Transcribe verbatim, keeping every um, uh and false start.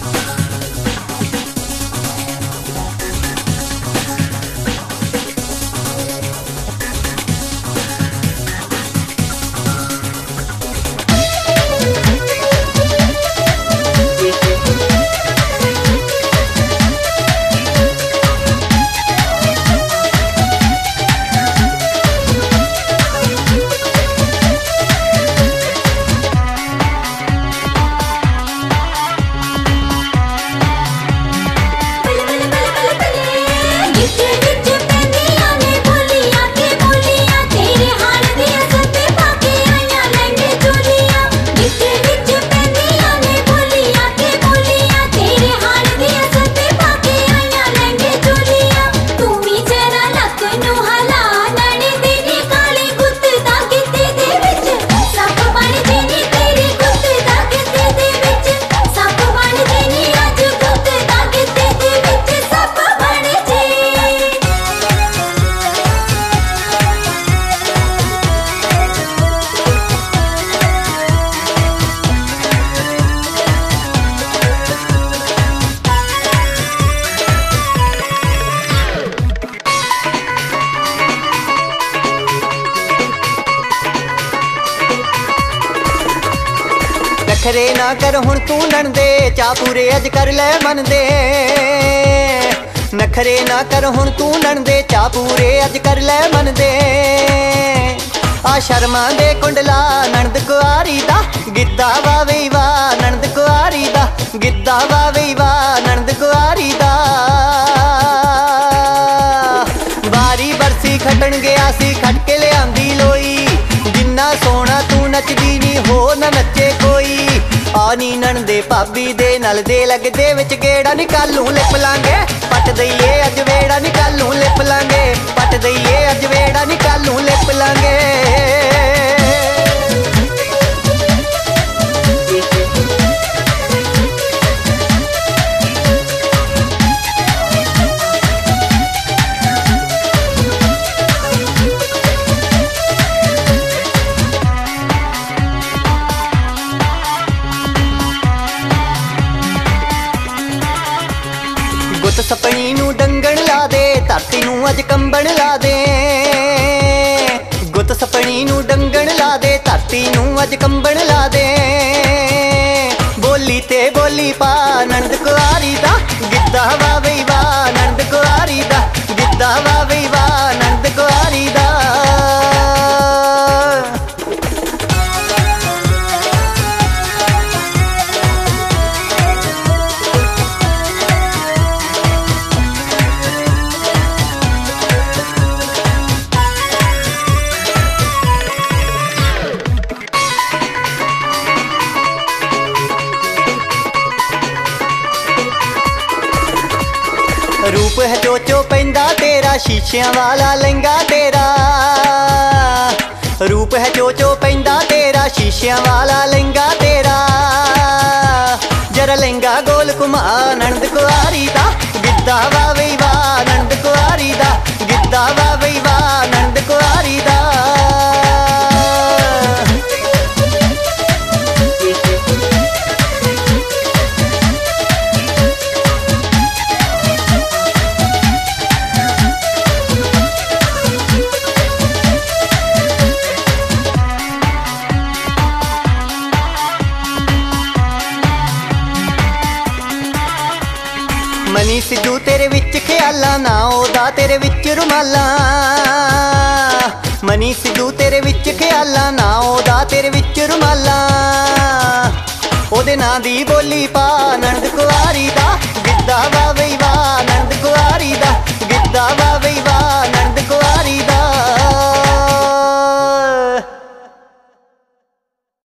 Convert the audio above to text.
नखरे ना कर हुण तू नणदे, चा पूरे अज कर लै मन दे। नखरे ना कर हुण तू नणदे, चा पूरे अज कर लै मन दे। आ शर्मा दे कुंडला नणद कुआरी दा, गिद्दा वा वी वा नणद कुआरी दा, गिद्दा वा वी वा नणद कुआरी दा। बारी बरसी खटन गया सी, खट के लियांदी लोई, जिन्ना सोहना तू नचदी नी हो ना नचे कोई। आनी नणदे भाभी दे नल दे लगदे विच गेड़ा नी कालू लिप लांगे, पट दईए अज वेड़ा नी कालू लिप लांगे, पट दईए अज वेड़ा नी कालू लिप लांगे। गुत सपनी नू डंगण ला दे, धरती नू अज कंबण ला दे। गुत सपनी नू डंगण ला दे, धरती नू अज कंबण ला दे। बोली ते बोली पा नणद कुआरी दा, गिद्दा वा वी वा नणद कुआरी दा, गिद्दा वा वी वा नणद कुआरी दा। रूप है चोचो पैंदा तेरा, शीशियां वाला लहंगा तेरा। रूप है चोचो पैंदा तेरा, शीशियां वाला लहंगा तेरा। जरा लहंगा गोल घुमा नणद कुआरी दा, गिद्दा वा वी वा नणद कुआरी दा, गिद्दा वा वी वा नणद कुआरी दा। मनी सिद्धू तेरे विच ख्याला ना ओदा तेरे विच रुमाला। मनी सिद्धू तेरे विच ख्याला ना ओदा तेरे विच रुमाला। ओदे नां दी बोली पा नणद कुआरी दा, गिद्दा वा वी वा नणद कुआरी दा, गिद्दा